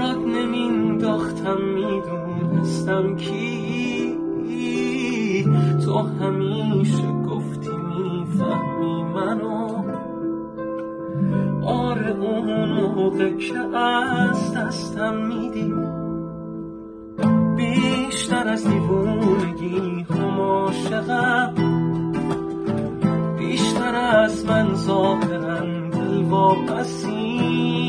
یاد نمینداختم میدونستم کی تو همیشه گفتی میفهمی منو آره اون موقع که از دستم میدی بیشتر از دیوونگی هم عاشقم بیشتر از من ظاهرا دل واپسی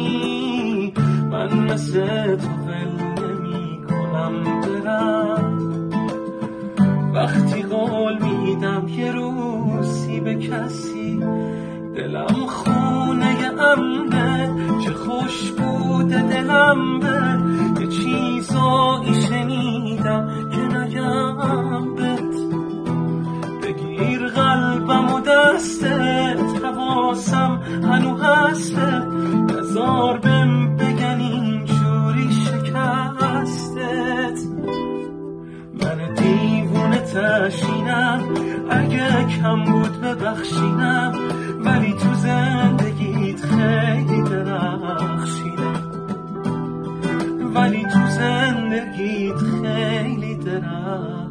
من مثل تو ول نمی کنم برم وقتی قول میدم یه روزی به کسی دلم خونه امنه چه خوش بوده دلم به یه چیزایی شنیدم که نگم بهت بگیر قلبم و دستت حواسم هنو هستت نزار بهم بگن اینجوری شکستت من دیوونه تشینم اگه کم بود ببخشینم ولی تو زندگیت خیلی درخشیدم ولی تو زندگیت خیلی درخشیدم